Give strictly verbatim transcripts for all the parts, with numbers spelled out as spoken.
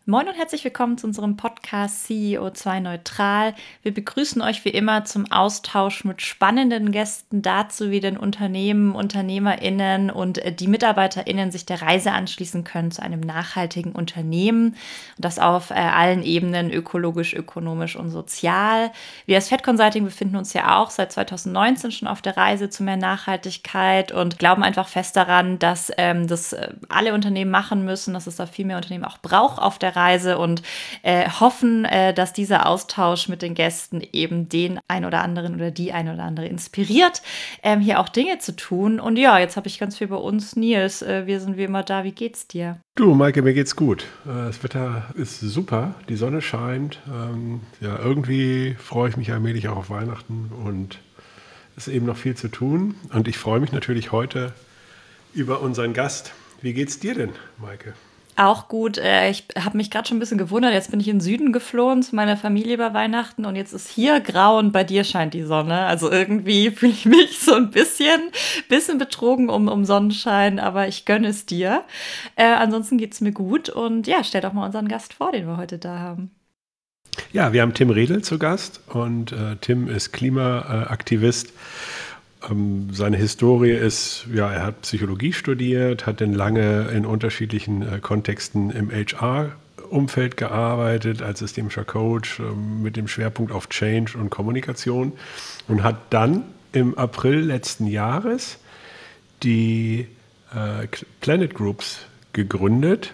Moin und herzlich willkommen zu unserem Podcast C E O zwei Neutral. Wir begrüßen euch wie immer zum Austausch mit spannenden Gästen dazu, wie denn Unternehmen, UnternehmerInnen und die MitarbeiterInnen sich der Reise anschließen können zu einem nachhaltigen Unternehmen. Und das auf äh, allen Ebenen, ökologisch, ökonomisch und sozial. Wir als Fed Consulting befinden uns ja auch seit zwanzig neunzehn schon auf der Reise zu mehr Nachhaltigkeit und glauben einfach fest daran, dass ähm, das äh, alle Unternehmen machen müssen, dass es da viel mehr Unternehmen auch braucht auf der Reise und äh, hoffen, äh, dass dieser Austausch mit den Gästen eben den ein oder anderen oder die ein oder andere inspiriert, ähm, hier auch Dinge zu tun. Und ja, jetzt habe ich ganz viel bei uns. Nils, äh, wir sind wie immer da. Wie geht's dir? Du, Maike, mir geht's gut. Das Wetter ist super, die Sonne scheint. Ähm, ja, irgendwie freue ich mich allmählich auch auf Weihnachten und es ist eben noch viel zu tun. Und ich freue mich natürlich heute über unseren Gast. Wie geht's dir denn, Maike? Auch gut. Äh, ich habe mich gerade schon ein bisschen gewundert. Jetzt bin ich in den Süden geflohen zu meiner Familie über Weihnachten und jetzt ist hier grau und bei dir scheint die Sonne. Also irgendwie fühle ich mich so ein bisschen, bisschen betrogen um, um Sonnenschein, aber ich gönne es dir. Äh, ansonsten geht's mir gut und ja, stell doch mal unseren Gast vor, den wir heute da haben. Ja, wir haben Tim Redl zu Gast und äh, Tim ist Klimaaktivist. Ähm, seine Historie ist, ja, er hat Psychologie studiert, hat dann lange in unterschiedlichen äh, Kontexten im H R-Umfeld gearbeitet, als systemischer Coach äh, mit dem Schwerpunkt auf Change und Kommunikation und hat dann im April letzten Jahres die äh, Planet Groups gegründet.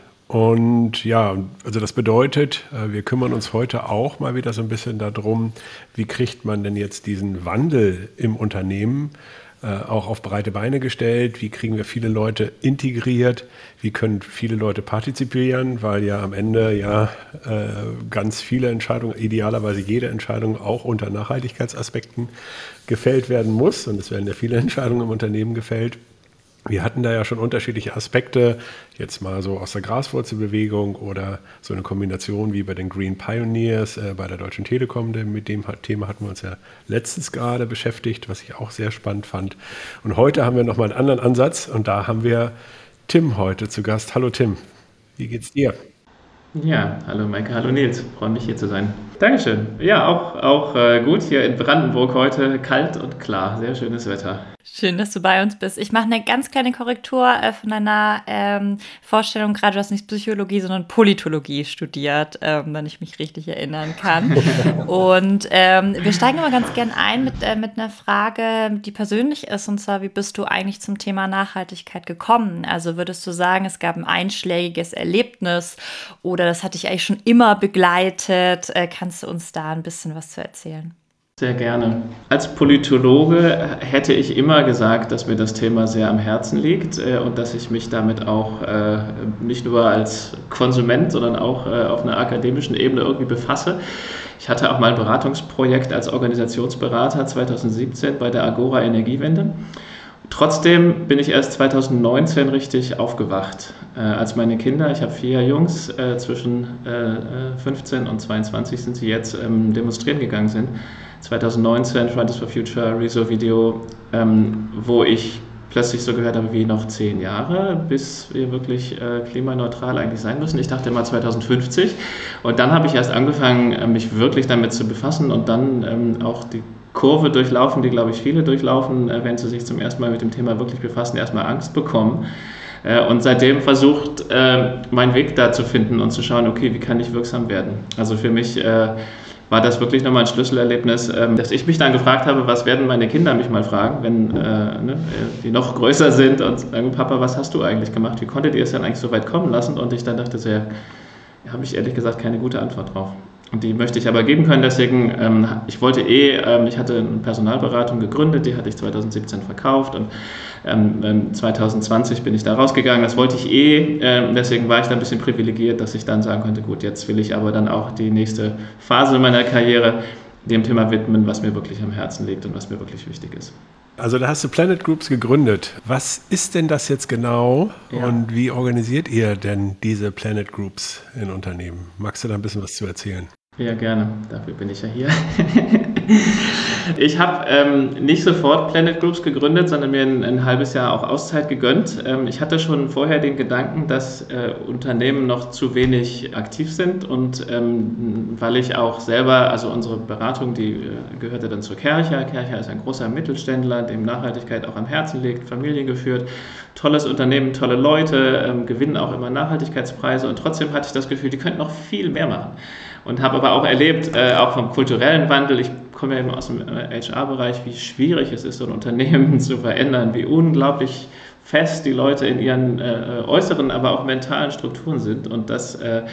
Und ja, also das bedeutet, wir kümmern uns heute auch mal wieder so ein bisschen darum, wie kriegt man denn jetzt diesen Wandel im Unternehmen äh, auch auf breite Beine gestellt, wie kriegen wir viele Leute integriert, wie können viele Leute partizipieren, weil ja am Ende ja äh, ganz viele Entscheidungen, idealerweise jede Entscheidung auch unter Nachhaltigkeitsaspekten gefällt werden muss und es werden ja viele Entscheidungen im Unternehmen gefällt. Wir hatten da ja schon unterschiedliche Aspekte, jetzt mal so aus der Graswurzelbewegung oder so eine Kombination wie bei den Green Pioneers äh, bei der Deutschen Telekom. Mit dem Thema hatten wir uns ja letztens gerade beschäftigt, was ich auch sehr spannend fand. Und heute haben wir nochmal einen anderen Ansatz und da haben wir Tim heute zu Gast. Hallo Tim, wie geht's dir? Ja, hallo Maike, hallo Nils, freue mich hier zu sein. Dankeschön. Ja, auch, auch äh, gut hier in Brandenburg heute, kalt und klar, sehr schönes Wetter. Schön, dass du bei uns bist. Ich mache eine ganz kleine Korrektur äh, von deiner ähm, Vorstellung gerade. Du hast nicht Psychologie, sondern Politologie studiert, ähm, wenn ich mich richtig erinnern kann. Und ähm, wir steigen immer ganz gern ein mit, äh, mit einer Frage, die persönlich ist. Und zwar, wie bist du eigentlich zum Thema Nachhaltigkeit gekommen? Also würdest du sagen, es gab ein einschlägiges Erlebnis oder das hat dich eigentlich schon immer begleitet? Äh, kannst du uns da ein bisschen was zu erzählen? Sehr gerne. Als Politologe hätte ich immer gesagt, dass mir das Thema sehr am Herzen liegt äh, und dass ich mich damit auch äh, nicht nur als Konsument, sondern auch äh, auf einer akademischen Ebene irgendwie befasse. Ich hatte auch mal ein Beratungsprojekt als Organisationsberater zwanzig siebzehn bei der Agora Energiewende. Trotzdem bin ich erst zwanzig neunzehn richtig aufgewacht, äh, als meine Kinder, ich habe vier Jungs, äh, zwischen äh, fünfzehn und zweiundzwanzig sind sie jetzt, ähm, demonstrieren gegangen sind. zwanzig neunzehn Fridays for Future, Rezo-Video, ähm, wo ich plötzlich so gehört habe, wie noch zehn Jahre, bis wir wirklich äh, klimaneutral eigentlich sein müssen. Ich dachte immer zwanzig fünfzig und dann habe ich erst angefangen, äh, mich wirklich damit zu befassen und dann ähm, auch die Kurve durchlaufen, die, glaube ich, viele durchlaufen, äh, wenn sie sich zum ersten Mal mit dem Thema wirklich befassen, erstmal Angst bekommen. Äh, und seitdem versucht, äh, meinen Weg da zu finden und zu schauen, okay, wie kann ich wirksam werden? Also für mich äh, war das wirklich nochmal ein Schlüsselerlebnis, äh, dass ich mich dann gefragt habe, was werden meine Kinder mich mal fragen, wenn äh, ne, die noch größer sind und sagen, Papa, was hast du eigentlich gemacht? Wie konntet ihr es denn eigentlich so weit kommen lassen? Und ich dann dachte so, ja, habe ich ehrlich gesagt keine gute Antwort drauf. Und die möchte ich aber geben können, deswegen, ähm, ich wollte eh, ähm, ich hatte eine Personalberatung gegründet, die hatte ich zwanzig siebzehn verkauft und ähm, zwanzig zwanzig bin ich da rausgegangen, das wollte ich eh, äh, deswegen war ich da ein bisschen privilegiert, dass ich dann sagen konnte, gut, jetzt will ich aber dann auch die nächste Phase meiner Karriere dem Thema widmen, was mir wirklich am Herzen liegt und was mir wirklich wichtig ist. Also da hast du Planet Groups gegründet. Was ist denn das jetzt genau Ja. und wie organisiert ihr denn diese Planet Groups in Unternehmen? Magst du da ein bisschen was zu erzählen? Ja, gerne. Dafür bin ich ja hier. Ich habe ähm, nicht sofort Planet Groups gegründet, sondern mir ein, ein halbes Jahr auch Auszeit gegönnt. Ähm, ich hatte schon vorher den Gedanken, dass äh, Unternehmen noch zu wenig aktiv sind und ähm, weil ich auch selber, also unsere Beratung, die äh, gehörte dann zur Kercher. Kercher ist ein großer Mittelständler, dem Nachhaltigkeit auch am Herzen liegt, familiengeführt. Tolles Unternehmen, tolle Leute, ähm, gewinnen auch immer Nachhaltigkeitspreise und trotzdem hatte ich das Gefühl, die könnten noch viel mehr machen. Und habe aber auch erlebt, äh, auch vom kulturellen Wandel, ich komme ja eben aus dem H R-Bereich, wie schwierig es ist, so ein Unternehmen zu verändern, wie unglaublich fest die Leute in ihren äh, äußeren, aber auch mentalen Strukturen sind und das äh,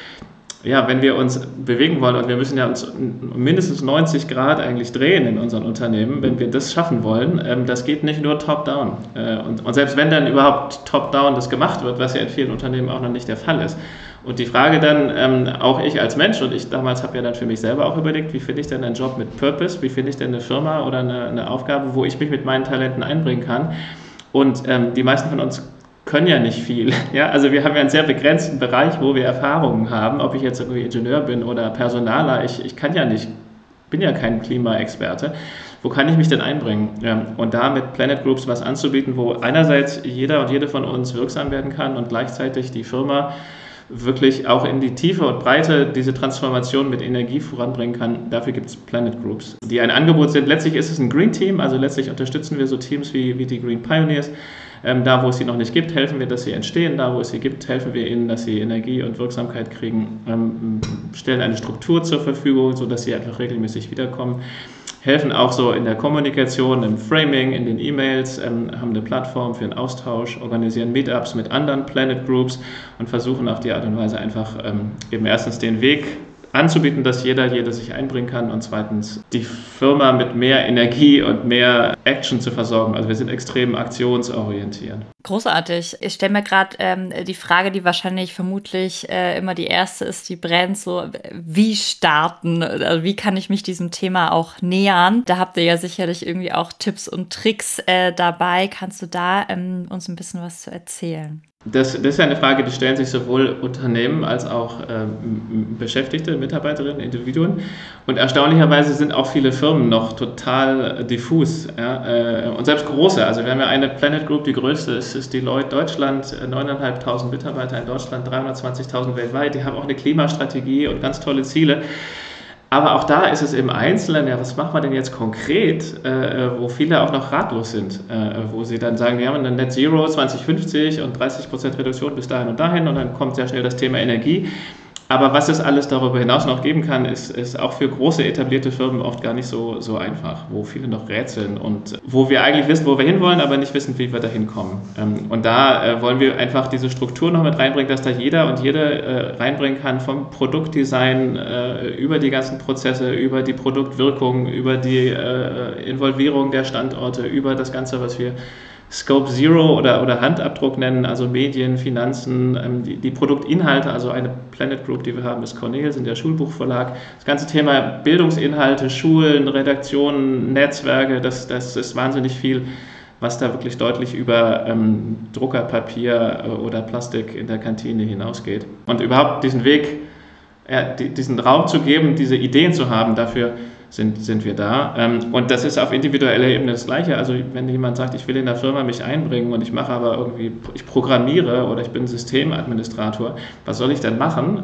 ja, wenn wir uns bewegen wollen und wir müssen ja uns mindestens neunzig Grad eigentlich drehen in unseren Unternehmen, wenn wir das schaffen wollen, ähm, das geht nicht nur top-down. Äh, und, und selbst wenn dann überhaupt top-down das gemacht wird, was ja in vielen Unternehmen auch noch nicht der Fall ist. Und die Frage dann, ähm, auch ich als Mensch, und ich damals habe ja dann für mich selber auch überlegt, wie finde ich denn einen Job mit Purpose, wie finde ich denn eine Firma oder eine, eine Aufgabe, wo ich mich mit meinen Talenten einbringen kann. Und ähm, die meisten von uns können ja nicht viel. Ja? Also wir haben ja einen sehr begrenzten Bereich, wo wir Erfahrungen haben, ob ich jetzt irgendwie Ingenieur bin oder Personaler, ich, ich kann ja nicht, bin ja kein Klimaexperte. Wo kann ich mich denn einbringen? Ja, und da mit Planet Groups was anzubieten, wo einerseits jeder und jede von uns wirksam werden kann und gleichzeitig die Firma wirklich auch in die Tiefe und Breite diese Transformation mit Energie voranbringen kann. Dafür gibt es Planet Groups, die ein Angebot sind. Letztlich ist es ein Green Team, also letztlich unterstützen wir so Teams wie, wie die Green Pioneers. Ähm, da, wo es sie noch nicht gibt, helfen wir, dass sie entstehen. Da, wo es sie gibt, helfen wir ihnen, dass sie Energie und Wirksamkeit kriegen. Ähm, stellen eine Struktur zur Verfügung, sodass sie einfach regelmäßig wiederkommen. Helfen auch so in der Kommunikation, im Framing, in den E-Mails, ähm, haben eine Plattform für den Austausch, organisieren Meetups mit anderen Planet Groups und versuchen auf die Art und Weise einfach ähm, eben erstens den Weg anzubieten, dass jeder, jede sich einbringen kann und zweitens die Firma mit mehr Energie und mehr Action zu versorgen. Also wir sind extrem aktionsorientiert. Großartig. Ich stelle mir gerade ähm, die Frage, die wahrscheinlich vermutlich äh, immer die erste ist, die brennt, so wie starten? Also wie kann ich mich diesem Thema auch nähern? Da habt ihr ja sicherlich irgendwie auch Tipps und Tricks äh, dabei. Kannst du da ähm, uns ein bisschen was zu erzählen? Das, das ist ja eine Frage, die stellen sich sowohl Unternehmen als auch ähm, Beschäftigte, Mitarbeiterinnen, Individuen. Und erstaunlicherweise sind auch viele Firmen noch total diffus. Ja? Äh, und selbst große. Also wir haben ja eine Planet Group, die größte ist, ist Deloitte Deutschland, neuntausendfünfhundert Mitarbeiter in Deutschland, dreihundertzwanzigtausend weltweit. Die haben auch eine Klimastrategie und ganz tolle Ziele. Aber auch da ist es im Einzelnen, ja, was macht man denn jetzt konkret, äh, wo viele auch noch ratlos sind, äh, wo sie dann sagen, wir haben eine Net Zero zwanzig fünfzig und dreißig Prozent Reduktion bis dahin und dahin und dann kommt sehr schnell das Thema Energie. Aber was es alles darüber hinaus noch geben kann, ist, ist auch für große etablierte Firmen oft gar nicht so, so einfach, wo viele noch rätseln und wo wir eigentlich wissen, wo wir hinwollen, aber nicht wissen, wie wir da hinkommen. Und da äh, wollen wir einfach diese Struktur noch mit reinbringen, dass da jeder und jede äh, reinbringen kann, vom Produktdesign äh, über die ganzen Prozesse, über die Produktwirkung, über die äh, Involvierung der Standorte, über das Ganze, was wir Scope Zero oder, oder Handabdruck nennen, also Medien, Finanzen, ähm, die, die Produktinhalte, also eine Planet Group, die wir haben, ist Cornell, sind der Schulbuchverlag. Das ganze Thema Bildungsinhalte, Schulen, Redaktionen, Netzwerke, das, das ist wahnsinnig viel, was da wirklich deutlich über ähm, Druckerpapier oder Plastik in der Kantine hinausgeht. Und überhaupt diesen Weg, ja, die, diesen Raum zu geben, diese Ideen zu haben, dafür Sind, sind wir da. Und das ist auf individueller Ebene das Gleiche. Also wenn jemand sagt, ich will in der Firma mich einbringen und ich mache aber irgendwie, ich programmiere oder ich bin Systemadministrator, was soll ich denn machen?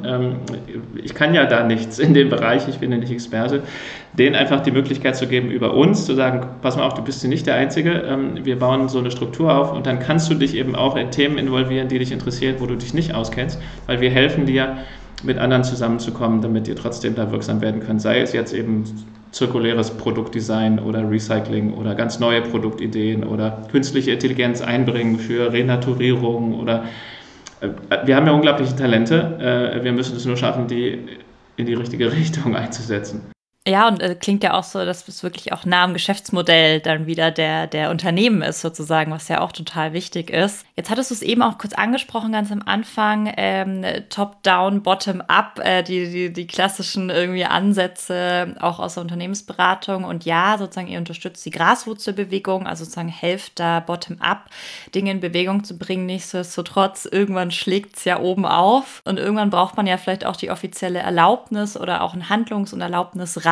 Ich kann ja da nichts in dem Bereich, ich bin ja nicht Experte. Denen einfach die Möglichkeit zu geben, über uns zu sagen, pass mal auf, du bist hier nicht der Einzige, wir bauen so eine Struktur auf und dann kannst du dich eben auch in Themen involvieren, die dich interessieren, wo du dich nicht auskennst, weil wir helfen dir, mit anderen zusammenzukommen, damit ihr trotzdem da wirksam werden könnt. Sei es jetzt eben zirkuläres Produktdesign oder Recycling oder ganz neue Produktideen oder künstliche Intelligenz einbringen für Renaturierung oder äh, wir haben ja unglaubliche Talente, äh, wir müssen es nur schaffen, die in die richtige Richtung einzusetzen. Ja, und äh, klingt ja auch so, dass es wirklich auch nah am Geschäftsmodell dann wieder der, der Unternehmen ist sozusagen, was ja auch total wichtig ist. Jetzt hattest du es eben auch kurz angesprochen, ganz am Anfang, ähm, Top-Down, Bottom-Up, äh, die, die, die klassischen irgendwie Ansätze auch aus der Unternehmensberatung. Und ja, sozusagen ihr unterstützt die Graswurzelbewegung, also sozusagen helft da Bottom-Up, Dinge in Bewegung zu bringen. Nichtsdestotrotz, irgendwann schlägt es ja oben auf und irgendwann braucht man ja vielleicht auch die offizielle Erlaubnis oder auch einen Handlungs- und Erlaubnisrat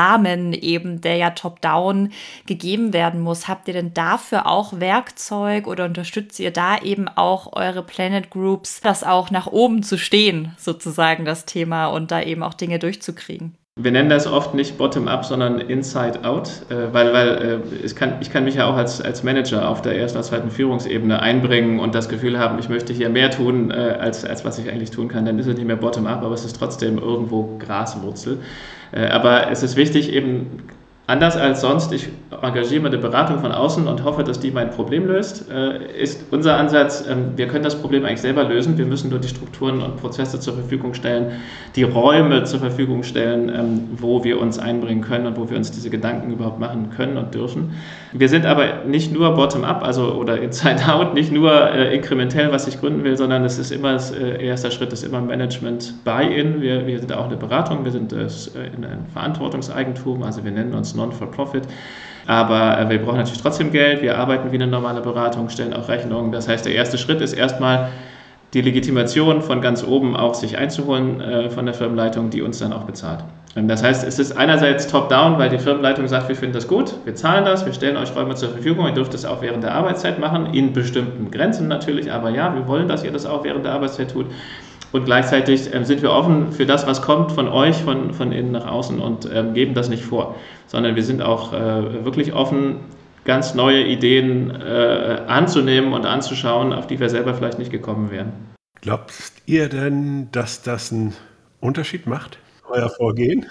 Rahmen eben, der ja top-down gegeben werden muss. Habt ihr denn dafür auch Werkzeug oder unterstützt ihr da eben auch eure Planet Groups, das auch nach oben zu stehen, sozusagen das Thema und da eben auch Dinge durchzukriegen? Wir nennen das oft nicht Bottom-up, sondern Inside-out, äh, weil, weil äh, ich, kann, ich kann mich ja auch als, als Manager auf der ersten oder zweiten Führungsebene einbringen und das Gefühl haben, ich möchte hier mehr tun, äh, als, als was ich eigentlich tun kann. Dann ist es nicht mehr Bottom-up, aber es ist trotzdem irgendwo Graswurzel. Äh, aber es ist wichtig, eben anders als sonst, ich engagiere mir eine Beratung von außen und hoffe, dass die mein Problem löst, ist unser Ansatz, wir können das Problem eigentlich selber lösen. Wir müssen nur die Strukturen und Prozesse zur Verfügung stellen, die Räume zur Verfügung stellen, wo wir uns einbringen können und wo wir uns diese Gedanken überhaupt machen können und dürfen. Wir sind aber nicht nur bottom-up, also oder inside-out, nicht nur inkrementell, was ich gründen will, sondern es ist immer, das erster Schritt ist immer Management-Buy-in. Wir, wir sind auch eine Beratung, wir sind in einem Verantwortungseigentum, also wir nennen uns Non-for-Profit, aber wir brauchen natürlich trotzdem Geld, wir arbeiten wie eine normale Beratung, stellen auch Rechnungen. Das heißt, der erste Schritt ist erstmal die Legitimation von ganz oben auch sich einzuholen äh, von der Firmenleitung, die uns dann auch bezahlt. Und das heißt, es ist einerseits top-down, weil die Firmenleitung sagt, wir finden das gut, wir zahlen das, wir stellen euch Räume zur Verfügung, ihr dürft es auch während der Arbeitszeit machen, in bestimmten Grenzen natürlich, aber ja, wir wollen, dass ihr das auch während der Arbeitszeit tut. Und gleichzeitig ähm, sind wir offen für das, was kommt von euch, von, von innen nach außen und ähm, geben das nicht vor, sondern wir sind auch äh, wirklich offen, ganz neue Ideen äh, anzunehmen und anzuschauen, auf die wir selber vielleicht nicht gekommen wären. Glaubt ihr denn, dass das einen Unterschied macht, euer Vorgehen?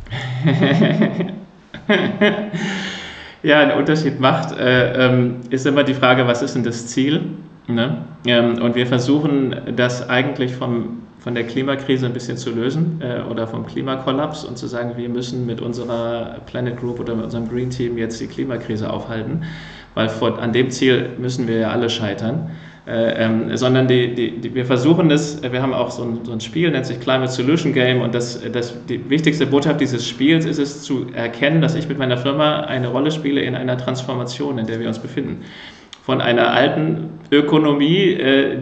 Ja, einen Unterschied macht, äh, ähm, ist immer die Frage, was ist denn das Ziel? Ne? Ähm, und wir versuchen das eigentlich vom, von der Klimakrise ein bisschen zu lösen äh, oder vom Klimakollaps und zu sagen, wir müssen mit unserer Planet Group oder mit unserem Green Team jetzt die Klimakrise aufhalten, weil vor, an dem Ziel müssen wir ja alle scheitern. Äh, ähm, sondern die, die, die, wir versuchen es, wir haben auch so ein, so ein Spiel, nennt sich Climate Solution Game und das, das, die wichtigste Botschaft dieses Spiels ist es zu erkennen, dass ich mit meiner Firma eine Rolle spiele in einer Transformation, in der wir uns befinden. Von einer alten Ökonomie, äh,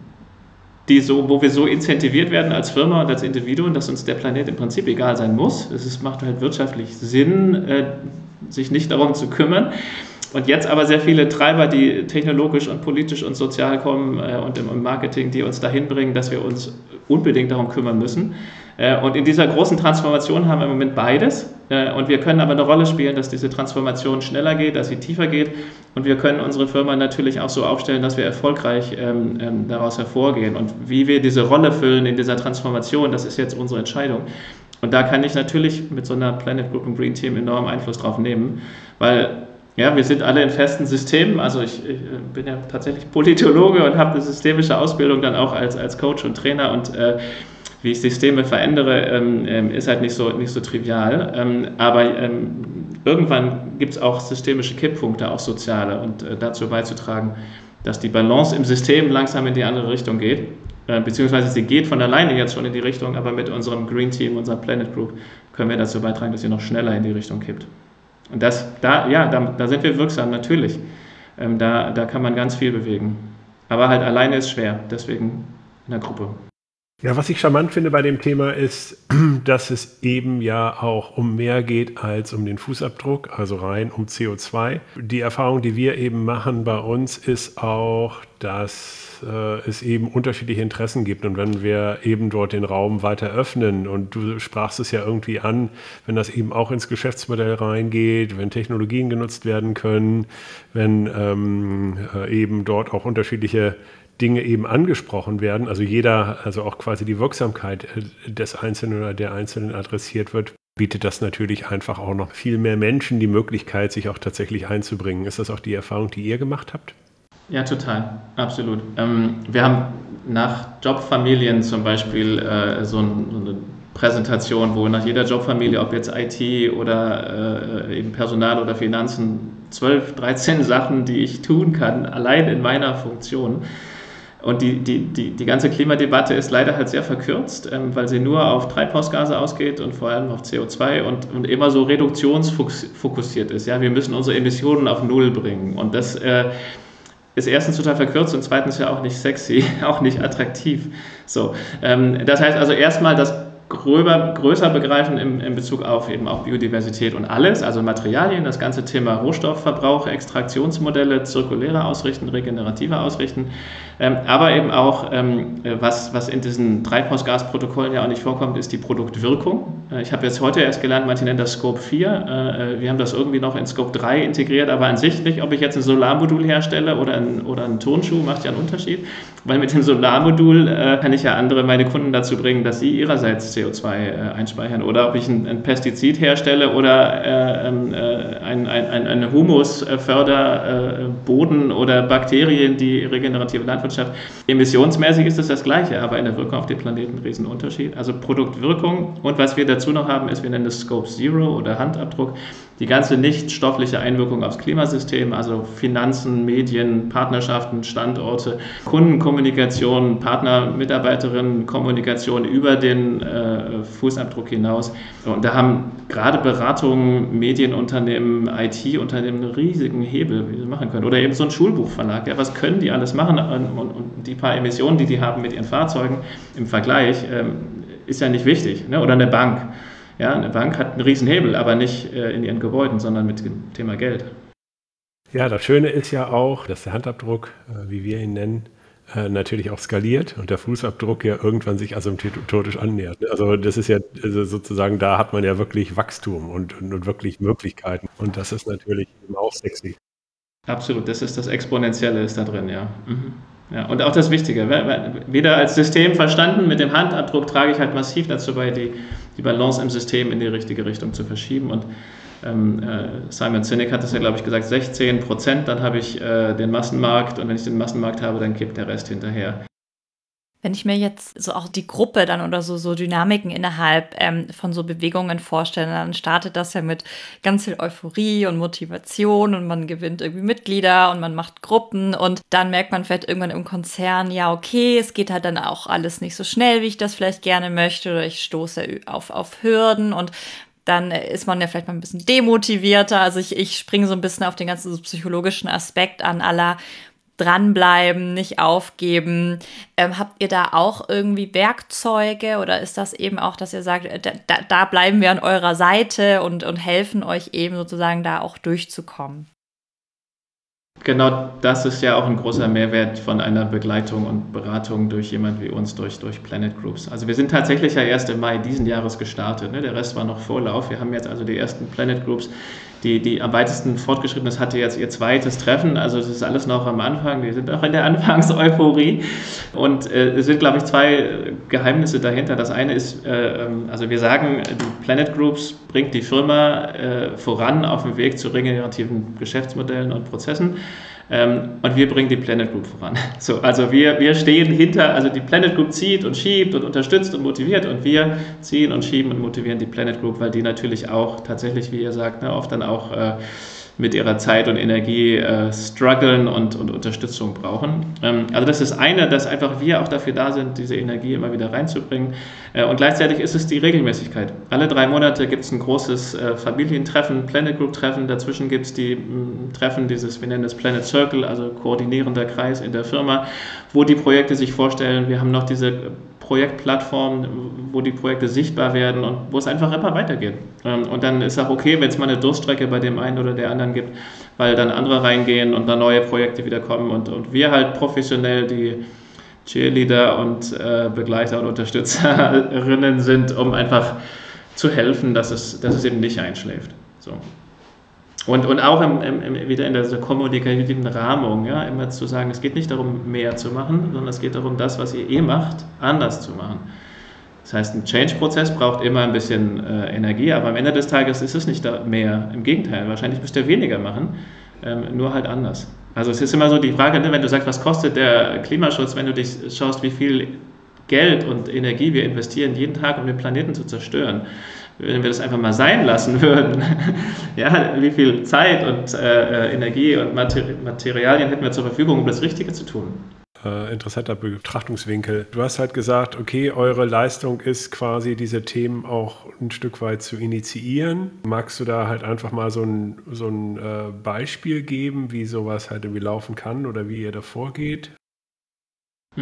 die so, wo wir so incentiviert werden als Firma und als Individuen, dass uns der Planet im Prinzip egal sein muss. Es ist, macht halt wirtschaftlich Sinn, äh, sich nicht darum zu kümmern. Und jetzt aber sehr viele Treiber, die technologisch und politisch und sozial kommen äh, und im, im Marketing, die uns dahin bringen, dass wir uns unbedingt darum kümmern müssen. Äh, und in dieser großen Transformation haben wir im Moment beides. Äh, und wir können aber eine Rolle spielen, dass diese Transformation schneller geht, dass sie tiefer geht. Und wir können unsere Firma natürlich auch so aufstellen, dass wir erfolgreich ähm, ähm, daraus hervorgehen. Und wie wir diese Rolle füllen in dieser Transformation, das ist jetzt unsere Entscheidung. Und da kann ich natürlich mit so einer Planet Group und Green Team enorm Einfluss drauf nehmen, weil ja, wir sind alle in festen Systemen, also ich, ich bin ja tatsächlich Politologe und habe eine systemische Ausbildung dann auch als, als Coach und Trainer und äh, wie ich Systeme verändere, ähm, ist halt nicht so, nicht so trivial, ähm, aber ähm, irgendwann gibt es auch systemische Kipppunkte, auch soziale und äh, dazu beizutragen, dass die Balance im System langsam in die andere Richtung geht, äh, beziehungsweise sie geht von alleine jetzt schon in die Richtung, aber mit unserem Green Team, unserer Planet Group können wir dazu beitragen, dass sie noch schneller in die Richtung kippt. Und das, da, ja, da, da sind wir wirksam, natürlich. Ähm, da, da kann man ganz viel bewegen. Aber halt alleine ist schwer, deswegen in der Gruppe. Ja, was ich charmant finde bei dem Thema ist, dass es eben ja auch um mehr geht als um den Fußabdruck, also rein um C O zwei. Die Erfahrung, die wir eben machen bei uns, ist auch, dass äh, es eben unterschiedliche Interessen gibt. Und wenn wir eben dort den Raum weiter öffnen, und du sprachst es ja irgendwie an, wenn das eben auch ins Geschäftsmodell reingeht, wenn Technologien genutzt werden können, wenn ähm, äh, eben dort auch unterschiedliche Dinge eben angesprochen werden, also jeder, also auch quasi die Wirksamkeit des Einzelnen oder der Einzelnen adressiert wird, bietet das natürlich einfach auch noch viel mehr Menschen die Möglichkeit, sich auch tatsächlich einzubringen. Ist das auch die Erfahrung, die ihr gemacht habt? Ja, total, absolut. Ähm, wir haben nach Jobfamilien zum Beispiel äh, so, ein, so eine Präsentation, wo nach jeder Jobfamilie, ob jetzt I T oder äh, eben Personal oder Finanzen, zwölf, dreizehn Sachen, die ich tun kann, allein in meiner Funktion. Und die, die, die, die ganze Klimadebatte ist leider halt sehr verkürzt, ähm, weil sie nur auf Treibhausgase ausgeht und vor allem auf C O zwei und, und immer so reduktionsfokussiert ist. Ja, wir müssen unsere Emissionen auf Null bringen. Und das äh, ist erstens total verkürzt und zweitens ja auch nicht sexy, auch nicht attraktiv. So, ähm, das heißt also erstmal das gröber, größer begreifen in, in Bezug auf eben auch Biodiversität und alles, also Materialien, das ganze Thema Rohstoffverbrauch, Extraktionsmodelle, zirkulärer ausrichten, regenerativer ausrichten, ähm, aber eben auch, ähm, was, was in diesen Treibhausgasprotokollen ja auch nicht vorkommt, ist die Produktwirkung. Äh, ich habe jetzt heute erst gelernt, manche nennen das Scope vier, äh, wir haben das irgendwie noch in Scope drei integriert, aber an sich nicht, ob ich jetzt ein Solarmodul herstelle oder ein, oder einen Turnschuh, macht ja einen Unterschied, weil mit dem Solarmodul äh, kann ich ja andere, meine Kunden dazu bringen, dass sie ihrerseits C O zwei äh, einspeichern, oder ob ich ein, ein Pestizid herstelle oder äh, äh, ein, ein, ein Humusförderboden äh, oder Bakterien, die regenerative Landwirtschaft. Emissionsmäßig ist es das Gleiche, aber in der Wirkung auf den Planeten ein Riesenunterschied. Also Produktwirkung, und was wir dazu noch haben, ist, wir nennen das Scope Zero oder Handabdruck, die ganze nicht stoffliche Einwirkung aufs Klimasystem, also Finanzen, Medien, Partnerschaften, Standorte, Kundenkommunikation, Partner, Mitarbeiterinnen, Kommunikation über den äh, Fußabdruck hinaus. Und da haben gerade Beratungen, Medienunternehmen, I T-Unternehmen einen riesigen Hebel, wie sie machen können. Oder eben so ein Schulbuchverlag. Ja, was können die alles machen? Und, und, und die paar Emissionen, die die haben mit ihren Fahrzeugen im Vergleich, ähm, ist ja nicht wichtig. Ne? Oder eine Bank. Ja, eine Bank hat einen riesen Hebel, aber nicht äh, in ihren Gebäuden, sondern mit dem Thema Geld. Ja, das Schöne ist ja auch, dass der Handabdruck, äh, wie wir ihn nennen, äh, natürlich auch skaliert und der Fußabdruck ja irgendwann sich asymptotisch annähert. Also das ist ja also sozusagen, da hat man ja wirklich Wachstum und, und, und wirklich Möglichkeiten. Und das ist natürlich eben auch sexy. Absolut, das ist das Exponentielle ist da drin, ja. Mhm. Ja, und auch das Wichtige, wieder als System verstanden, mit dem Handabdruck trage ich halt massiv dazu bei, die, die Balance im System in die richtige Richtung zu verschieben. Und ähm, äh, Simon Sinek hat das ja, glaube ich, gesagt, sechzehn Prozent, dann habe ich äh, den Massenmarkt, und wenn ich den Massenmarkt habe, dann kippt der Rest hinterher. Wenn ich mir jetzt so auch die Gruppe dann oder so, so Dynamiken innerhalb ähm, von so Bewegungen vorstelle, dann startet das ja mit ganz viel Euphorie und Motivation und man gewinnt irgendwie Mitglieder und man macht Gruppen und dann merkt man vielleicht irgendwann im Konzern, ja okay, es geht halt dann auch alles nicht so schnell, wie ich das vielleicht gerne möchte, oder ich stoße auf, auf Hürden und dann ist man ja vielleicht mal ein bisschen demotivierter. Also ich, ich springe so ein bisschen auf den ganzen so psychologischen Aspekt an aller dranbleiben, nicht aufgeben. Ähm, habt ihr da auch irgendwie Werkzeuge oder ist das eben auch, dass ihr sagt, da, da bleiben wir an eurer Seite und, und helfen euch eben sozusagen da auch durchzukommen? Genau, das ist ja auch ein großer Mehrwert von einer Begleitung und Beratung durch jemand wie uns, durch, durch Planet Groups. Also wir sind tatsächlich ja erst im Mai diesen Jahres gestartet, ne? Der Rest war noch Vorlauf. Wir haben jetzt also die ersten Planet Groups, die, die am weitesten fortgeschritten ist, hatte jetzt ihr zweites Treffen. Also es ist alles noch am Anfang, wir sind auch in der Anfangseuphorie. Und äh, es sind, glaube ich, zwei Geheimnisse dahinter. Das eine ist, äh, also wir sagen, die Planet Groups bringt die Firma äh, voran auf dem Weg zu regenerativen Geschäftsmodellen und Prozessen. Ähm, und wir bringen die Planet Group voran. So, also wir, wir stehen hinter, also die Planet Group zieht und schiebt und unterstützt und motiviert und wir ziehen und schieben und motivieren die Planet Group, weil die natürlich auch tatsächlich, wie ihr sagt, ne, oft dann auch äh, mit ihrer Zeit und Energie äh, strugglen und, und Unterstützung brauchen. Ähm, also das ist eine, dass einfach wir auch dafür da sind, diese Energie immer wieder reinzubringen. Äh, und gleichzeitig ist es die Regelmäßigkeit. Alle drei Monate gibt es ein großes äh, Familientreffen, Planet Group Treffen. Dazwischen gibt es die m, Treffen, dieses, wir nennen das Planet Circle, also koordinierender Kreis in der Firma, wo die Projekte sich vorstellen. Wir haben noch diese Projektplattform, wo die Projekte sichtbar werden und wo es einfach immer weitergeht. Und dann ist auch okay, wenn es mal eine Durststrecke bei dem einen oder der anderen gibt, weil dann andere reingehen und dann neue Projekte wieder kommen und, und wir halt professionell die Cheerleader und äh, Begleiter und Unterstützerinnen sind, um einfach zu helfen, dass es, dass es eben nicht einschläft. So. Und, und auch im, im, wieder in der kommunikativen Rahmung, ja, immer zu sagen, es geht nicht darum, mehr zu machen, sondern es geht darum, das, was ihr eh macht, anders zu machen. Das heißt, ein Change-Prozess braucht immer ein bisschen äh, Energie, aber am Ende des Tages ist es nicht da mehr. Im Gegenteil, wahrscheinlich müsst ihr weniger machen, ähm, nur halt anders. Also es ist immer so die Frage, ne, wenn du sagst, was kostet der Klimaschutz, wenn du dich schaust, wie viel Geld und Energie wir investieren, jeden Tag, um den Planeten zu zerstören. Wenn wir das einfach mal sein lassen würden, ja, wie viel Zeit und äh, Energie und Materi- Materialien hätten wir zur Verfügung, um das Richtige zu tun. Äh, interessanter Betrachtungswinkel. Du hast halt gesagt, okay, eure Leistung ist quasi, diese Themen auch ein Stück weit zu initiieren. Magst du da halt einfach mal so ein, so ein äh, Beispiel geben, wie sowas halt irgendwie laufen kann oder wie ihr da vorgeht? Mhm.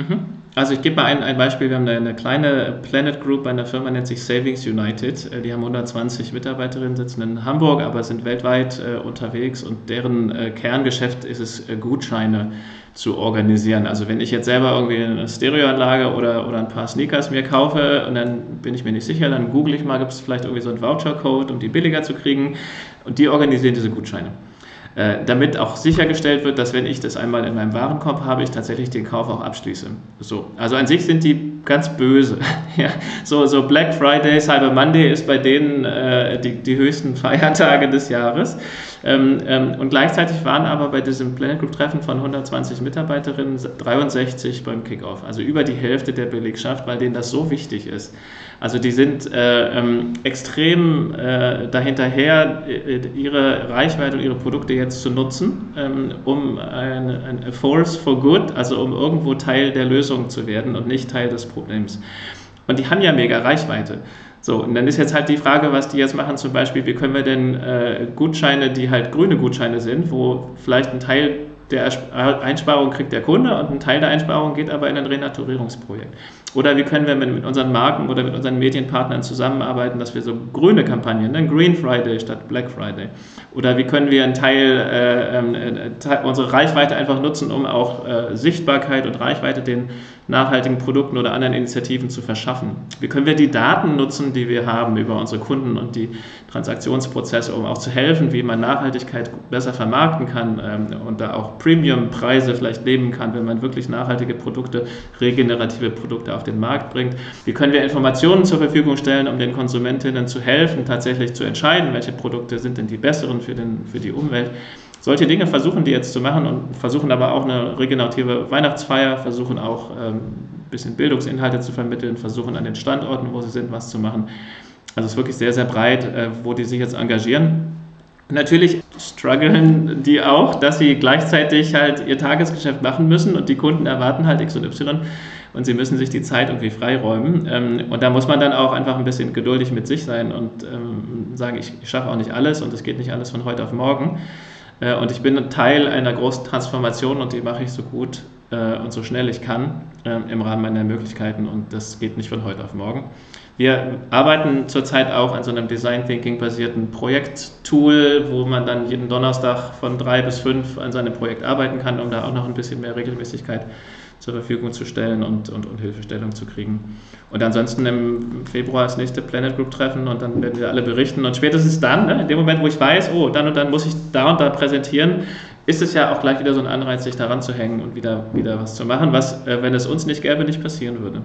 Also ich gebe mal ein, ein Beispiel. Wir haben eine, eine kleine Planet Group bei einer Firma, nennt sich Savings United. Die haben hundertzwanzig Mitarbeiterinnen, sitzen in Hamburg, aber sind weltweit äh, unterwegs und deren äh, Kerngeschäft ist es, äh, Gutscheine zu organisieren. Also wenn ich jetzt selber irgendwie eine Stereoanlage oder, oder ein paar Sneakers mir kaufe und dann bin ich mir nicht sicher, dann google ich mal, gibt es vielleicht irgendwie so einen Voucher-Code, um die billiger zu kriegen, und die organisieren diese Gutscheine. Äh, damit auch sichergestellt wird, dass wenn ich das einmal in meinem Warenkorb habe, ich tatsächlich den Kauf auch abschließe. So. Also an sich sind die ganz böse. Ja. So, so Black Friday, Cyber Monday ist bei denen äh, die, die höchsten Feiertage des Jahres. Ähm, ähm, und gleichzeitig waren aber bei diesem Planet Group Treffen von hundertzwanzig Mitarbeiterinnen dreiundsechzig beim Kickoff, also über die Hälfte der Belegschaft, weil denen das so wichtig ist. Also die sind äh, ähm, extrem äh, dahinterher, äh, ihre Reichweite und ihre Produkte jetzt zu nutzen, ähm, um eine, eine Force for Good, also um irgendwo Teil der Lösung zu werden und nicht Teil des Problems. Und die haben ja mega Reichweite. So, und dann ist jetzt halt die Frage, was die jetzt machen, zum Beispiel, wie können wir denn äh, Gutscheine, die halt grüne Gutscheine sind, wo vielleicht ein Teil der Einsparung kriegt der Kunde und ein Teil der Einsparung geht aber in ein Renaturierungsprojekt. Oder wie können wir mit unseren Marken oder mit unseren Medienpartnern zusammenarbeiten, dass wir so grüne Kampagnen, ne? Green Friday statt Black Friday. Oder wie können wir einen Teil, äh, äh, Teil unsere Reichweite einfach nutzen, um auch äh, Sichtbarkeit und Reichweite den nachhaltigen Produkten oder anderen Initiativen zu verschaffen. Wie können wir die Daten nutzen, die wir haben über unsere Kunden und die Transaktionsprozesse, um auch zu helfen, wie man Nachhaltigkeit besser vermarkten kann ähm, und da auch Premium-Preise vielleicht nehmen kann, wenn man wirklich nachhaltige Produkte, regenerative Produkte auf den Markt bringt. Wie können wir Informationen zur Verfügung stellen, um den Konsumentinnen zu helfen, tatsächlich zu entscheiden, welche Produkte sind denn die besseren für, den, für die Umwelt. Solche Dinge versuchen die jetzt zu machen und versuchen aber auch eine regenerative Weihnachtsfeier, versuchen auch ähm, ein bisschen Bildungsinhalte zu vermitteln, versuchen an den Standorten, wo sie sind, was zu machen. Also es ist wirklich sehr, sehr breit, äh, wo die sich jetzt engagieren. Natürlich strugglen die auch, dass sie gleichzeitig halt ihr Tagesgeschäft machen müssen und die Kunden erwarten halt X und Y und sie müssen sich die Zeit irgendwie freiräumen. Ähm, und da muss man dann auch einfach ein bisschen geduldig mit sich sein und ähm, sagen, ich, ich schaffe auch nicht alles und es geht nicht alles von heute auf morgen. Und ich bin ein Teil einer großen Transformation und die mache ich so gut äh, und so schnell ich kann äh, im Rahmen meiner Möglichkeiten und das geht nicht von heute auf morgen. Wir arbeiten zurzeit auch an so einem Design Thinking basierten Projekttool, wo man dann jeden Donnerstag von drei bis fünf an seinem Projekt arbeiten kann, um da auch noch ein bisschen mehr Regelmäßigkeit zur Verfügung zu stellen und, und, und Hilfestellung zu kriegen. Und ansonsten im Februar das nächste Planet Group Treffen und dann werden wir alle berichten. Und spätestens dann, ne, in dem Moment, wo ich weiß, oh, dann und dann muss ich da und da präsentieren, ist es ja auch gleich wieder so ein Anreiz, sich daran zu hängen und wieder, wieder was zu machen, was, äh, wenn es uns nicht gäbe, nicht passieren würde.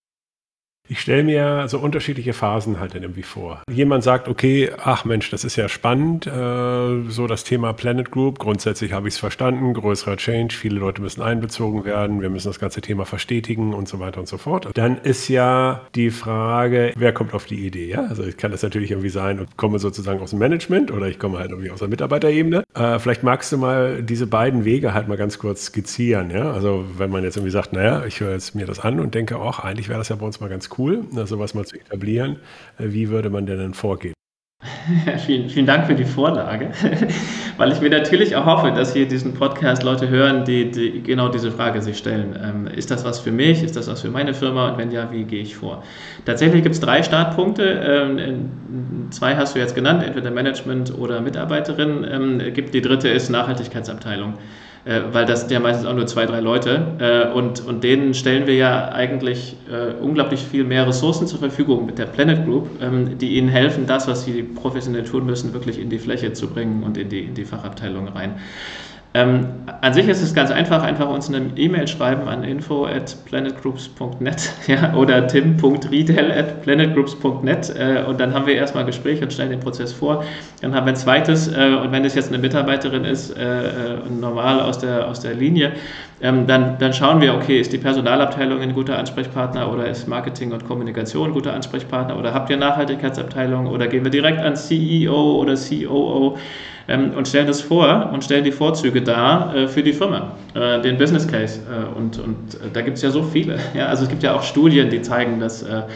Ich stelle mir so unterschiedliche Phasen halt dann irgendwie vor. Jemand sagt, okay, ach Mensch, das ist ja spannend, äh, so das Thema Planet Group, grundsätzlich habe ich es verstanden, größerer Change, viele Leute müssen einbezogen werden, wir müssen das ganze Thema verstetigen und so weiter und so fort. Dann ist ja die Frage, wer kommt auf die Idee? Ja? Also ich kann das natürlich irgendwie sein und komme sozusagen aus dem Management oder ich komme halt irgendwie aus der Mitarbeiterebene. Äh, vielleicht magst du mal diese beiden Wege halt mal ganz kurz skizzieren. Ja? Also wenn man jetzt irgendwie sagt, naja, ich höre jetzt mir das an und denke, ach, eigentlich wäre das ja bei uns mal ganz cool. Cool, sowas mal zu etablieren. Wie würde man denn dann vorgehen? Ja, vielen, vielen Dank für die Vorlage, weil ich mir natürlich auch hoffe, dass hier diesen Podcast Leute hören, die, die genau diese Frage sich stellen. Ähm, ist das was für mich? Ist das was für meine Firma? Und wenn ja, wie gehe ich vor? Tatsächlich gibt es drei Startpunkte. Ähm, zwei hast du jetzt genannt, entweder Management oder Mitarbeiterin. Ähm, gibt, die dritte ist Nachhaltigkeitsabteilung. Äh, weil das sind ja meistens auch nur zwei, drei Leute äh, und, und denen stellen wir ja eigentlich äh, unglaublich viel mehr Ressourcen zur Verfügung mit der Planet Group, ähm, die ihnen helfen, das, was sie professionell tun müssen, wirklich in die Fläche zu bringen und in die, in die Fachabteilung rein. Ähm, an sich ist es ganz einfach, einfach uns eine E-Mail schreiben an info at planetgroups punkt net ja, oder tim punkt riedel at planetgroups punkt net äh, und dann haben wir erstmal ein Gespräch und stellen den Prozess vor. Dann haben wir ein zweites äh, und wenn es jetzt eine Mitarbeiterin ist, äh, normal aus der, aus der Linie, ähm, dann, dann schauen wir, okay, ist die Personalabteilung ein guter Ansprechpartner oder ist Marketing und Kommunikation ein guter Ansprechpartner oder habt ihr Nachhaltigkeitsabteilung oder gehen wir direkt an C E O oder C O O ähm, und stellen das vor und stellen die Vorzüge dar äh, für die Firma, äh, den Business Case äh, und, und äh, da gibt es ja so viele. Ja? Also es gibt ja auch Studien, die zeigen, dass äh,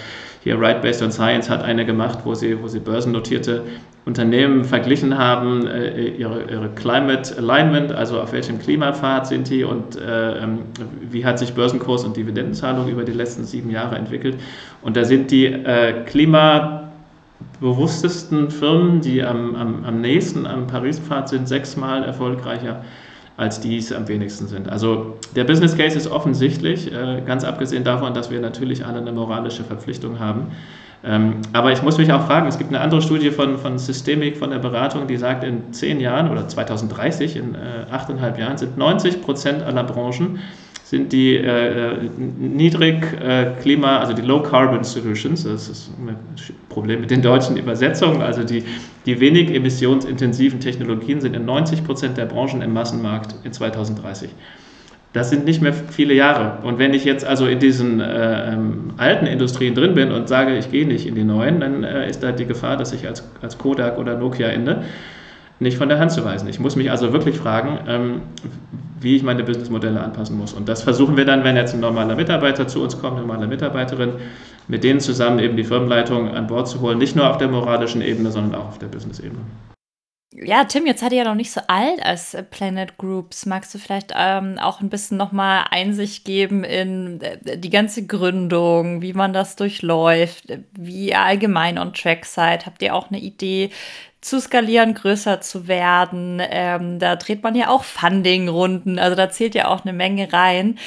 hier Right Based on Science hat eine gemacht, wo sie, wo sie börsennotierte Unternehmen verglichen haben, äh, ihre, ihre Climate Alignment, also auf welchem Klimapfad sind die und äh, wie hat sich Börsenkurs und Dividendenzahlung über die letzten sieben Jahre entwickelt. Und da sind die äh, klimabewusstesten Firmen, die am, am, am nächsten am Paris-Pfad sind, sechsmal erfolgreicher als die es am wenigsten sind. Also der Business Case ist offensichtlich, äh, ganz abgesehen davon, dass wir natürlich alle eine moralische Verpflichtung haben. Ähm, aber ich muss mich auch fragen, es gibt eine andere Studie von, von Systemic, von der Beratung, die sagt, in zehn Jahren oder zwanzig dreißig, in äh, achteinhalb Jahren, sind neunzig Prozent aller Branchen sind die äh, niedrig äh, Klima, also die Low Carbon Solutions, das ist ein Problem mit den deutschen Übersetzungen, also die, die wenig emissionsintensiven Technologien sind in neunzig Prozent der Branchen im Massenmarkt in zwanzig dreißig. Das sind nicht mehr viele Jahre. Und wenn ich jetzt also in diesen äh, ähm, alten Industrien drin bin und sage, ich gehe nicht in die neuen, dann äh, ist da die Gefahr, dass ich als, als Kodak oder Nokia ende, nicht von der Hand zu weisen. Ich muss mich also wirklich fragen, ähm, wie ich meine Businessmodelle anpassen muss. Und das versuchen wir dann, wenn jetzt ein normaler Mitarbeiter zu uns kommt, eine normale Mitarbeiterin, mit denen zusammen eben die Firmenleitung an Bord zu holen, nicht nur auf der moralischen Ebene, sondern auch auf der Business-Ebene. Ja, Tim, jetzt seid ihr ja noch nicht so alt als Planet Groups. Magst du vielleicht ähm, auch ein bisschen nochmal Einsicht geben in äh, die ganze Gründung, wie man das durchläuft, wie ihr allgemein on track seid? Habt ihr auch eine Idee, zu skalieren, größer zu werden? Ähm, da dreht man ja auch Funding-Runden, also da zählt ja auch eine Menge rein.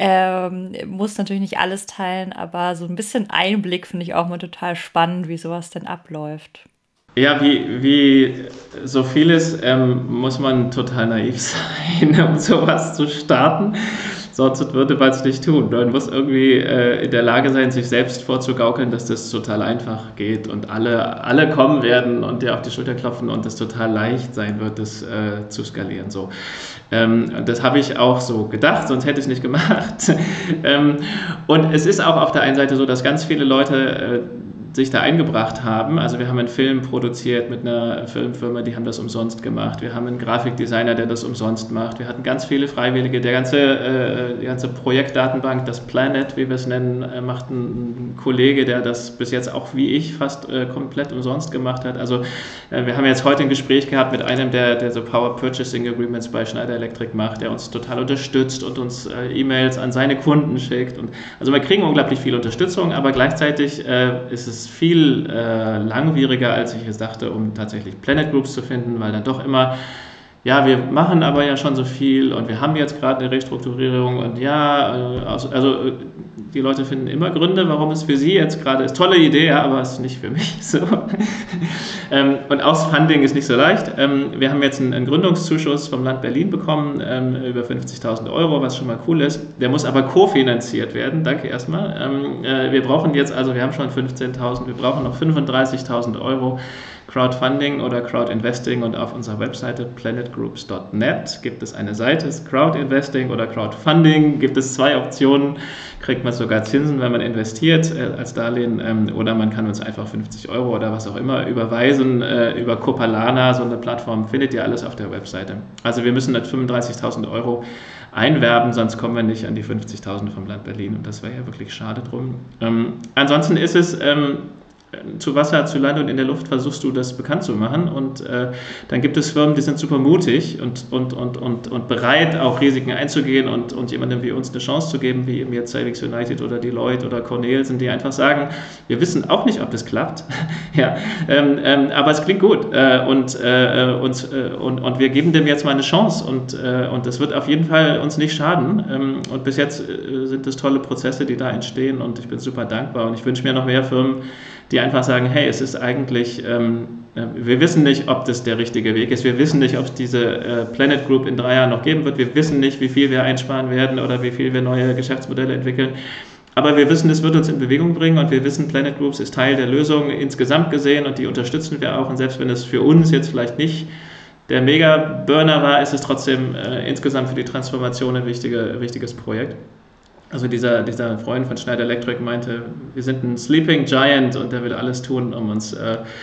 Ähm, muss natürlich nicht alles teilen, aber so ein bisschen Einblick finde ich auch mal total spannend, wie sowas denn abläuft. Ja, wie, wie so vieles ähm, muss man total naiv sein, um sowas zu starten. Sonst würde man es nicht tun. Man muss irgendwie äh, in der Lage sein, sich selbst vorzugaukeln, dass das total einfach geht und alle, alle kommen werden und dir auf die Schulter klopfen und es total leicht sein wird, das äh, zu skalieren. So. Ähm, das habe ich auch so gedacht, sonst hätte ich es nicht gemacht. ähm, und es ist auch auf der einen Seite so, dass ganz viele Leute äh, sich da eingebracht haben. Also wir haben einen Film produziert mit einer Filmfirma, die haben das umsonst gemacht. Wir haben einen Grafikdesigner, der das umsonst macht. Wir hatten ganz viele Freiwillige. Der ganze, äh, die ganze Projektdatenbank, das Planet, wie wir es nennen, äh, macht ein, ein Kollege, der das bis jetzt auch wie ich fast äh, komplett umsonst gemacht hat. Also äh, wir haben jetzt heute ein Gespräch gehabt mit einem, der, der so Power Purchasing Agreements bei Schneider Electric macht, der uns total unterstützt und uns äh, E-Mails an seine Kunden schickt. Und, also wir kriegen unglaublich viel Unterstützung, aber gleichzeitig äh, ist es viel äh, langwieriger, als ich es dachte, um tatsächlich Planet Groups zu finden, weil dann doch immer, ja, wir machen aber ja schon so viel und wir haben jetzt gerade eine Restrukturierung und ja, äh, also, also die Leute finden immer Gründe, warum es für sie jetzt gerade ist. Tolle Idee, ja, aber es ist nicht für mich so. ähm, und aus Funding ist nicht so leicht. Ähm, wir haben jetzt einen, einen Gründungszuschuss vom Land Berlin bekommen, ähm, über fünfzigtausend Euro, was schon mal cool ist. Der muss aber kofinanziert werden. Danke erstmal. Ähm, äh, wir brauchen jetzt, also wir haben schon fünfzehntausend, wir brauchen noch fünfunddreißigtausend Euro. Crowdfunding oder Crowdinvesting und auf unserer Webseite planetgroups Punkt net gibt es eine Seite, ist Crowdinvesting oder Crowdfunding, gibt es zwei Optionen, kriegt man sogar Zinsen, wenn man investiert äh, als Darlehen ähm, oder man kann uns einfach fünfzig Euro oder was auch immer überweisen äh, über Copalana, so eine Plattform, findet ihr alles auf der Webseite. Also wir müssen fünfunddreißigtausend Euro einwerben, sonst kommen wir nicht an die fünfzigtausend vom Land Berlin und das wäre ja wirklich schade drum. Ähm, ansonsten ist es ähm, zu Wasser, zu Land und in der Luft versuchst du das bekannt zu machen und äh, dann gibt es Firmen, die sind super mutig und, und, und, und, und bereit, auch Risiken einzugehen und, und jemandem wie uns eine Chance zu geben, wie eben jetzt Savings United oder Deloitte oder Cornelsen, die einfach sagen, wir wissen auch nicht, ob das klappt, ja, ähm, ähm, aber es klingt gut äh, und, äh, und, äh, und, und wir geben dem jetzt mal eine Chance und, äh, und das wird auf jeden Fall uns nicht schaden ähm, und bis jetzt äh, sind es tolle Prozesse, die da entstehen und ich bin super dankbar und ich wünsche mir noch mehr Firmen, die einfach sagen, hey, es ist eigentlich, ähm, wir wissen nicht, ob das der richtige Weg ist, wir wissen nicht, ob es diese äh, Planet Group in drei Jahren noch geben wird, wir wissen nicht, wie viel wir einsparen werden oder wie viel wir neue Geschäftsmodelle entwickeln, aber wir wissen, es wird uns in Bewegung bringen und wir wissen, Planet Groups ist Teil der Lösung insgesamt gesehen und die unterstützen wir auch und selbst wenn es für uns jetzt vielleicht nicht der Mega-Burner war, ist es trotzdem äh, insgesamt für die Transformation ein wichtige, wichtiges Projekt. Also dieser, dieser Freund von Schneider Electric meinte, wir sind ein Sleeping Giant und der will alles tun, um uns äh,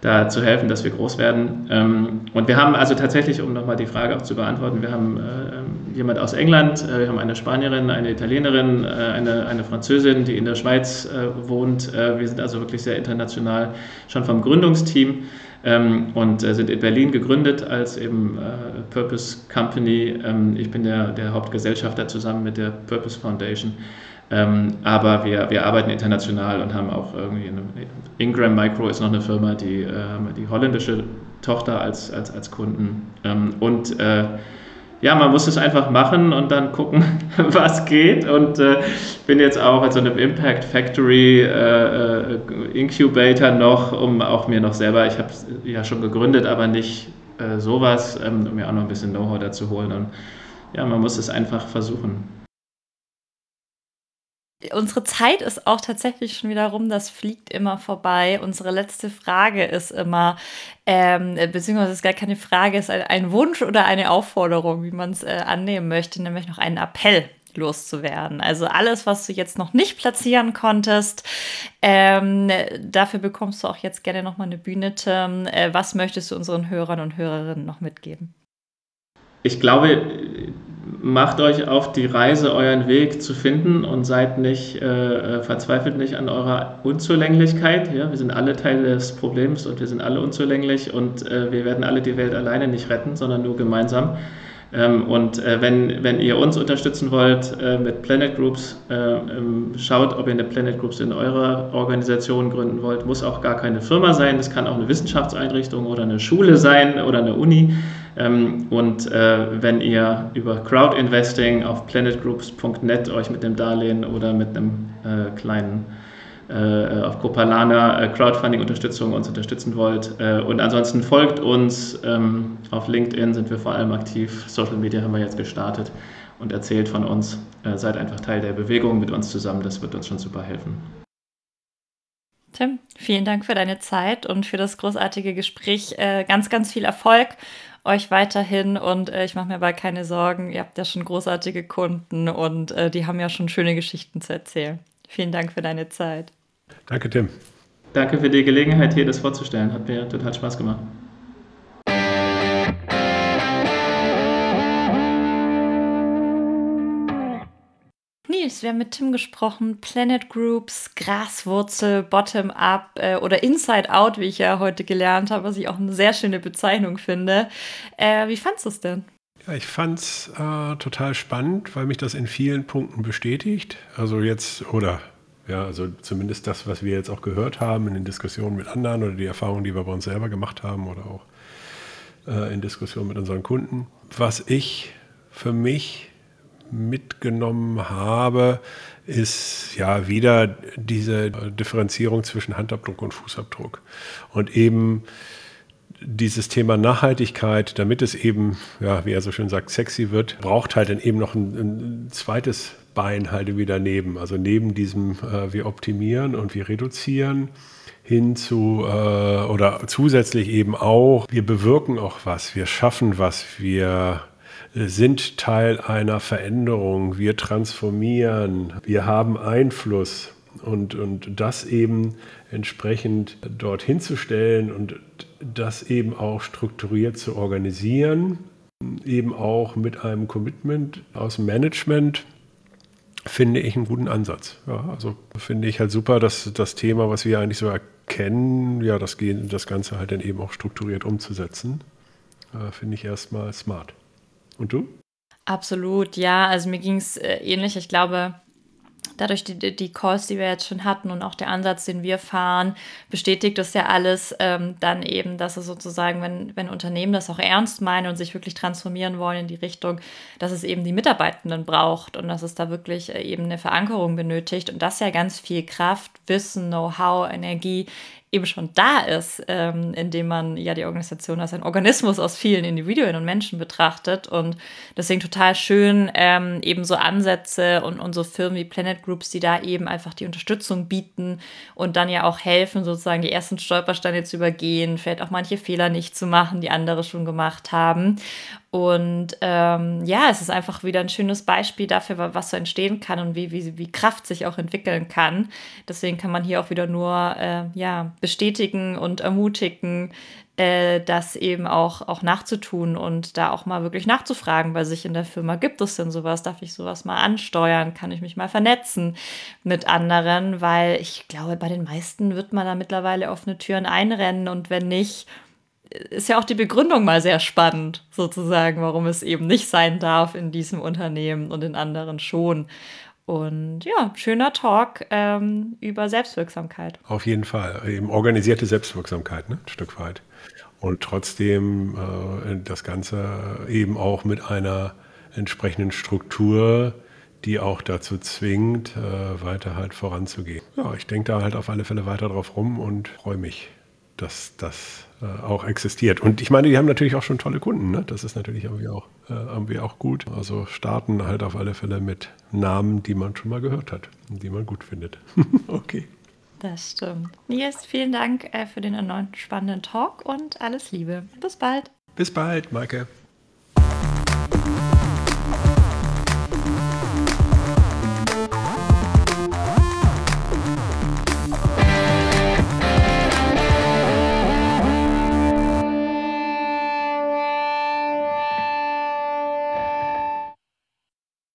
da zu helfen, dass wir groß werden. Ähm, und wir haben also tatsächlich, um nochmal die Frage auch zu beantworten, wir haben äh, jemand aus England, äh, wir haben eine Spanierin, eine Italienerin, äh, eine, eine Französin, die in der Schweiz äh, wohnt. Äh, wir sind also wirklich sehr international schon vom Gründungsteam ähm, und äh, sind in Berlin gegründet als eben äh, Purpose Company. Ähm, ich bin der, der Hauptgesellschafter zusammen mit der Purpose Foundation. Ähm, aber wir, wir arbeiten international und haben auch irgendwie eine, Ingram Micro ist noch eine Firma, die, äh, die holländische Tochter als, als, als Kunden. Ähm, und äh, ja, man muss es einfach machen und dann gucken, was geht. Und äh, bin jetzt auch in so einem Impact Factory äh, Incubator noch, um auch mir noch selber, ich habe es ja schon gegründet, aber nicht äh, sowas, ähm, um mir auch noch ein bisschen Know-how dazu holen. Und ja, man muss es einfach versuchen. Unsere Zeit ist auch tatsächlich schon wieder rum, das fliegt immer vorbei. Unsere letzte Frage ist immer, ähm, beziehungsweise es ist gar keine Frage, es ist ein, ein Wunsch oder eine Aufforderung, wie man es äh, annehmen möchte, nämlich noch einen Appell loszuwerden. Also alles, was du jetzt noch nicht platzieren konntest, ähm, dafür bekommst du auch jetzt gerne nochmal eine Bühne, Tim. Äh, was möchtest du unseren Hörern und Hörerinnen noch mitgeben? Ich glaube, macht euch auf die Reise, euren Weg zu finden und seid nicht, äh, verzweifelt nicht an eurer Unzulänglichkeit. Ja? Wir sind alle Teil des Problems und wir sind alle unzulänglich und äh, wir werden alle die Welt alleine nicht retten, sondern nur gemeinsam. Ähm, und äh, wenn, wenn ihr uns unterstützen wollt äh, mit Planet Groups, äh, ähm, schaut, ob ihr eine Planet Groups in eurer Organisation gründen wollt. Muss auch gar keine Firma sein, das kann auch eine Wissenschaftseinrichtung oder eine Schule sein oder eine Uni. Ähm, und äh, wenn ihr über Crowdinvesting auf planetgroups punkt net euch mit dem Darlehen oder mit einem äh, kleinen äh, auf Copalana äh, Crowdfunding-Unterstützung uns unterstützen wollt. Äh, und ansonsten folgt uns. Ähm, auf LinkedIn sind wir vor allem aktiv. Social Media haben wir jetzt gestartet und erzählt von uns. Äh, seid einfach Teil der Bewegung mit uns zusammen. Das wird uns schon super helfen. Tim, vielen Dank für deine Zeit und für das großartige Gespräch. Äh, ganz, ganz viel Erfolg euch weiterhin und äh, ich mache mir aber keine Sorgen. Ihr habt ja schon großartige Kunden und äh, die haben ja schon schöne Geschichten zu erzählen. Vielen Dank für deine Zeit. Danke, Tim. Danke für die Gelegenheit, hier das vorzustellen. Hat mir total Spaß gemacht. Nils, wir haben mit Tim gesprochen, Planet Groups, Graswurzel, Bottom-up äh, oder Inside-out, wie ich ja heute gelernt habe, was ich auch eine sehr schöne Bezeichnung finde. Äh, wie fandst du es denn? Ja, ich fand es äh, total spannend, weil mich das in vielen Punkten bestätigt. Also jetzt, oder ja, also zumindest das, was wir jetzt auch gehört haben in den Diskussionen mit anderen oder die Erfahrungen, die wir bei uns selber gemacht haben oder auch äh, in Diskussionen mit unseren Kunden. Was ich für mich mitgenommen habe, ist ja wieder diese Differenzierung zwischen Handabdruck und Fußabdruck. Und eben dieses Thema Nachhaltigkeit, damit es eben, ja, wie er so schön sagt, sexy wird, braucht halt dann eben noch ein, ein zweites Bein halt wieder neben. Also neben diesem, äh, wir optimieren und wir reduzieren, hin zu, äh, oder zusätzlich eben auch, wir bewirken auch was, wir schaffen was, wir sind Teil einer Veränderung, wir transformieren, wir haben Einfluss und, und das eben entsprechend dorthin zu stellen und das eben auch strukturiert zu organisieren, eben auch mit einem Commitment aus dem Management, finde ich einen guten Ansatz. Ja, also finde ich halt super, dass das Thema, was wir eigentlich so erkennen, ja, das, das Ganze halt dann eben auch strukturiert umzusetzen, äh, finde ich erstmal smart. Und du? Absolut, ja. Also mir ging es äh, ähnlich. Ich glaube, dadurch die, die Calls, die wir jetzt schon hatten und auch der Ansatz, den wir fahren, bestätigt das ja alles ähm, dann eben, dass es sozusagen, wenn, wenn Unternehmen das auch ernst meinen und sich wirklich transformieren wollen in die Richtung, dass es eben die Mitarbeitenden braucht und dass es da wirklich äh, eben eine Verankerung benötigt und dass ja ganz viel Kraft, Wissen, Know-how, Energie eben schon da ist, ähm, indem man ja die Organisation als ein Organismus aus vielen Individuen und Menschen betrachtet und deswegen total schön ähm, eben so Ansätze und, und so Firmen wie Planet Groups, die da eben einfach die Unterstützung bieten und dann ja auch helfen, sozusagen die ersten Stolpersteine zu übergehen, vielleicht auch manche Fehler nicht zu machen, die andere schon gemacht haben. Und ähm, ja, es ist einfach wieder ein schönes Beispiel dafür, was so entstehen kann und wie, wie, wie Kraft sich auch entwickeln kann. Deswegen kann man hier auch wieder nur äh, ja, bestätigen und ermutigen, äh, das eben auch, auch nachzutun und da auch mal wirklich nachzufragen bei sich in der Firma. Gibt es denn sowas? Darf ich sowas mal ansteuern? Kann ich mich mal vernetzen mit anderen? Weil ich glaube, bei den meisten wird man da mittlerweile offene Türen einrennen und wenn nicht, ist ja auch die Begründung mal sehr spannend, sozusagen, warum es eben nicht sein darf in diesem Unternehmen und in anderen schon. Und ja, schöner Talk ähm, über Selbstwirksamkeit. Auf jeden Fall. Eben organisierte Selbstwirksamkeit, ne? Ein Stück weit. Und trotzdem äh, das Ganze eben auch mit einer entsprechenden Struktur, die auch dazu zwingt, äh, weiter halt voranzugehen. Ja, ich denke da halt auf alle Fälle weiter drauf rum und freue mich, dass das äh, auch existiert. Und ich meine, die haben natürlich auch schon tolle Kunden. Ne? Das ist natürlich irgendwie auch, äh, irgendwie auch gut. Also starten halt auf alle Fälle mit Namen, die man schon mal gehört hat und die man gut findet. Okay. Das stimmt. Nils, vielen Dank äh, für den erneuten spannenden Talk und alles Liebe. Bis bald. Bis bald, Maike.